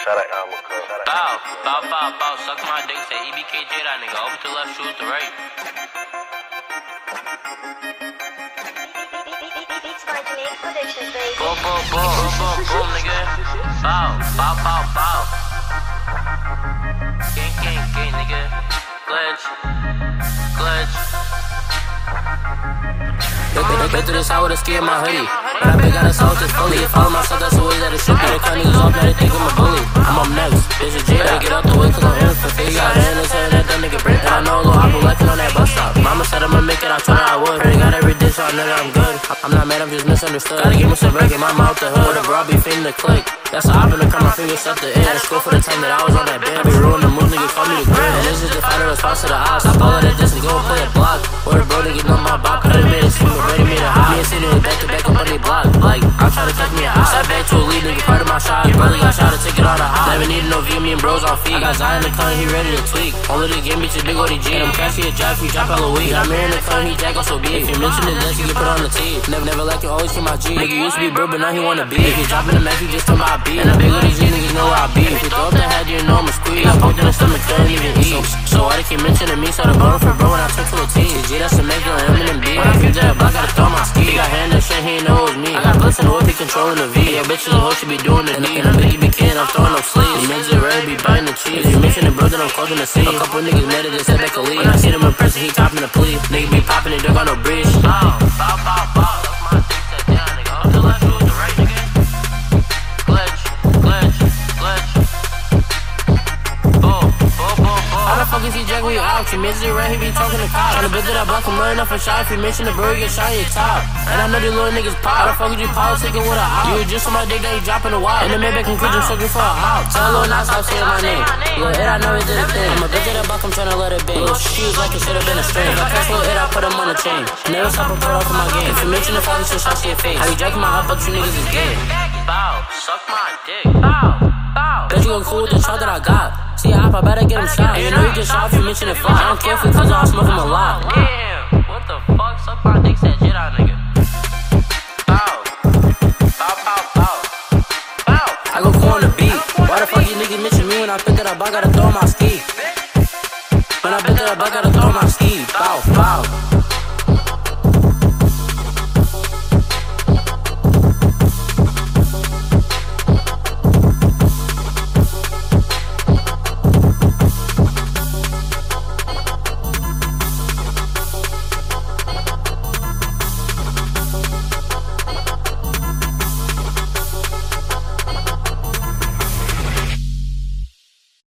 Shout out Yamaka. Bow, suck my dick, say EBKJ that nigga, over to left, shoot to right. Boom, nigga. Bow. Gang, nigga. Glitch. Been through this, I would've scared my hoodie. But I been got us all just fully. Follow myself, that's the way that it should be. They cut niggas off, now they think I'm a bully. I'm up next, bitch, a J. Better get out the way, cause I'm in for face. Got hand and saying that nigga break. And I know a little hopper lacking on that bus stop. Mama said I'ma make it, I told her I would. Already got every dish, so I know that I'm good. I'm not mad, I'm just misunderstood. Gotta give me some break, get my mouth the hood. With a bra, be feeding the click. That's a op in the car, my fingers up the end. School for the time that I was on that bed. I be ruining the mood, nigga, call me the grid. And this is the final response to the ops. Stop all of that distance, go and play a block. Or the bro, nigga, know my bop. Could've made it swim, ready me to hop. Me and City back to back up on the block. Like, I'm trying to touch me a hop. Sat back to a lead, nigga, part of my shot. Your brother got shot to take it all the hop. Never needed no view, me and bros on feet. I got Zion in the car, he ready to tweak. Only to give me to big ODG. And I'm cashy a drive, he drop all the week. I'm here in the car, he jack also big. If you mention it, let's get put on the tee. Never like you, always keep my G. Nigga used to be bro, but now he wanna be. If you drop in the match, you just talk about beat. And I'm big ODG, niggas know where I be. If you throw up the head, you know I'ma squeeze. I poked in the stomach, couldn't even eat. So why they keep mentioning me? Started bottle for bro when I took to a T. G, that's the make on M and B. When I keep that block, gotta throw my ski. He got hand and shit, he ain't know it was me. I got bliss in the whip, he controlling the V. Yeah, bitches and hoes should be doing the knee. And I'm biggie, can, I'm throwing up sleeves. You makes it red, be biting the cheese. You mention it, bro, then I'm closing the scene. A couple niggas mad at this, said they could leave. When I see them in person, he topping the plea. Nigga be popping it, don't got no bridge. Bow. My dick said down, nigga. Up to left, shoot to right, nigga. Glitch. Boom. How the fuck is he jack when you out? You mention it right, he be talking to cops. On the bitch that I block, I'm running off a shot. If you mention the bro, you get shot in your top. And I know these little niggas pop. How the fuck is you politicking with a op? You was just on my dick, now you dropping the wild. In the Maybach and Christian, searching for a hop. Tell Lil Nas stop saying my name. Lil It, I know he did a thing. I'm a bitch that I block, I'm tryna let it be. Lil shoes like it should've been a string. If I catch Lil It, I put him on a chain. Never stop a put off in my game. If you mention the father, she'll shot to your face. How you jacking my up, but you niggas is gay. Bow, suck my dick. Bow. Bet you gon' cool with the shot that I got. See a op, I better get him shot. And you know he just shot if you mention it fly. I don't care if we cause I'll smoke him a lot. Damn, what the fuck? Suck my dick, said shit out, nigga.